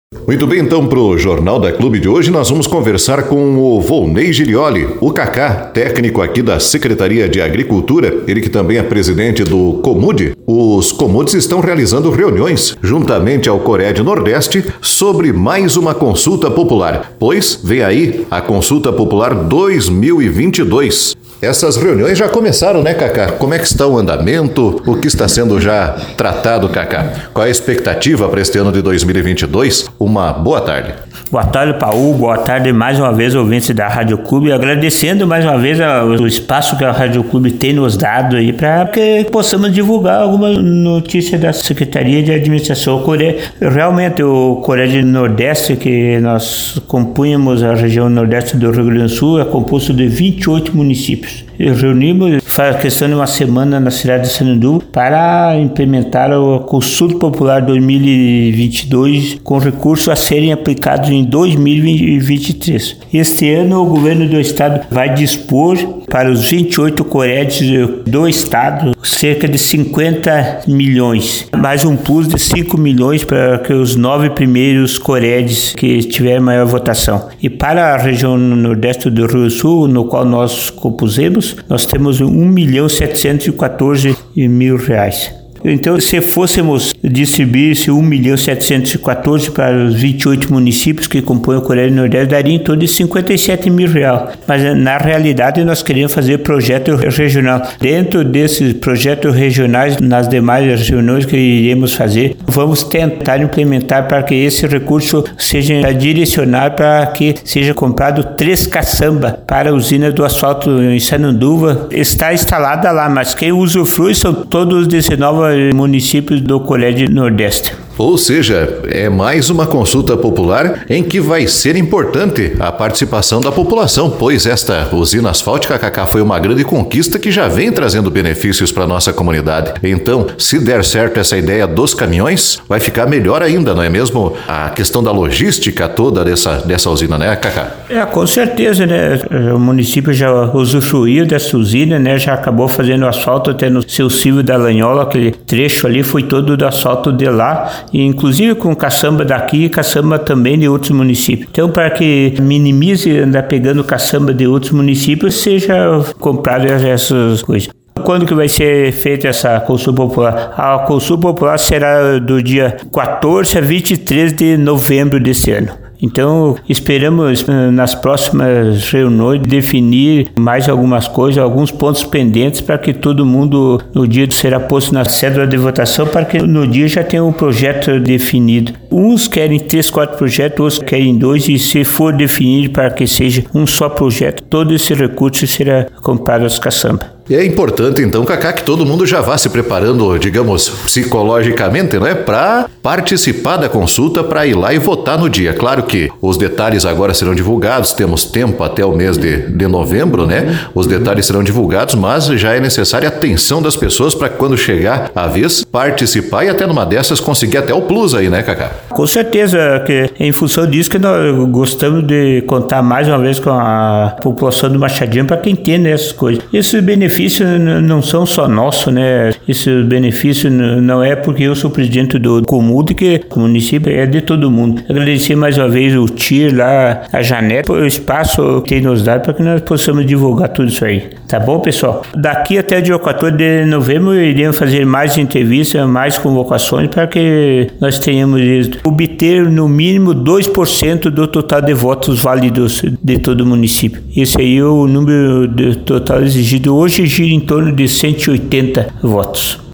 Muito bem, então, para o Jornal da Clube de hoje, nós vamos conversar com o Volney Gilioli, o Cacá, técnico aqui da Secretaria de Agricultura, ele que também é presidente do Comude. Os Comudes estão realizando reuniões, juntamente ao Cored Nordeste, sobre mais uma consulta popular, pois vem aí a Consulta Popular 2022. Essas reuniões já começaram, né, Cacá? Como é que está o andamento? O que está sendo já tratado, Cacá? Qual é a expectativa para este ano de 2022? Uma boa tarde. Boa tarde, Paul. Boa tarde mais uma vez, ouvintes da Rádio Clube. Agradecendo mais uma vez o espaço que a Rádio Clube tem nos dado aí para que possamos divulgar alguma notícia da Secretaria de Administração. Realmente, o Cored Nordeste, que nós compunhamos a região Nordeste do Rio Grande do Sul, é composto de 28 municípios. Reunimos, faz questão de uma semana na cidade de Sananduva para implementar a Consulta Popular 2022 com recursos a serem aplicados em 2023. Este ano o governo do estado vai dispor para os 28 Coreds do estado cerca de 50 milhões, mais um plus de 5 milhões para que os 9 primeiros Coreds que tiverem maior votação. E para a região nordeste do Rio Grande do Sul, no qual nós compusemos, nós temos R$1.714.000. Então, se fôssemos distribuir esse 1.714.000 para os 28 municípios que compõem o Cored Nordeste, daria em torno de R$57 mil. Mas, na realidade, nós queríamos fazer projeto regional. Dentro desses projetos regionais, nas demais reuniões que iremos fazer, vamos tentar implementar para que esse recurso seja direcionado para que seja comprado 3 caçambas para a usina do asfalto em Sananduva. Está instalada lá, mas quem usufrui são todos os 19 municípios do Cored Nordeste. Ou seja, é mais uma consulta popular em que vai ser importante a participação da população, pois esta usina asfáltica, Cacá, foi uma grande conquista que já vem trazendo benefícios para a nossa comunidade. Então, se der certo essa ideia dos caminhões, vai ficar melhor ainda, não é mesmo? A questão da logística toda dessa usina, né, Cacá? Com certeza, né? O município já usufruiu dessa usina, né? Já acabou fazendo asfalto até no seu Silvio da Lanhola, aquele trecho ali foi todo do asfalto de lá, e inclusive com caçamba daqui e caçamba também de outros municípios. Então, para que minimize andar pegando caçamba de outros municípios, seja comprado essas coisas. Quando que vai ser feita essa consulta popular? A consulta popular será do dia 14 a 23 de novembro deste ano. Então, esperamos nas próximas reuniões definir mais algumas coisas, alguns pontos pendentes para que todo mundo no dia será posto na cédula de votação para que no dia já tenha um projeto definido. Uns querem 3, 4 projetos, outros querem 2 e se for definido para que seja um só projeto, todo esse recurso será comprado às caçambas. E é importante, então, Cacá, que todo mundo já vá se preparando, digamos, psicologicamente, né, para participar da consulta, para ir lá e votar no dia. Claro que os detalhes agora serão divulgados, temos tempo até o mês de novembro, né? Os detalhes serão divulgados, mas já é necessária a atenção das pessoas para quando chegar a vez, participar e até numa dessas conseguir até o plus aí, né, Cacá? Com certeza, que em função disso que nós gostamos de contar mais uma vez com a população do Machadinho para que entenda essas coisas. Esses benefícios não são só nossos, né? Esse benefício não é porque eu sou presidente do Comude que o município é de todo mundo. Agradecer mais uma vez o TIR lá, a Janete, por o espaço que tem nos dado para que nós possamos divulgar tudo isso aí. Tá bom, pessoal? Daqui até o dia 14 de novembro iremos fazer mais entrevistas, mais convocações para que nós tenhamos obter no mínimo 2% do total de votos válidos de todo o município. Esse aí é o número total exigido hoje, gira em torno de 180 votos.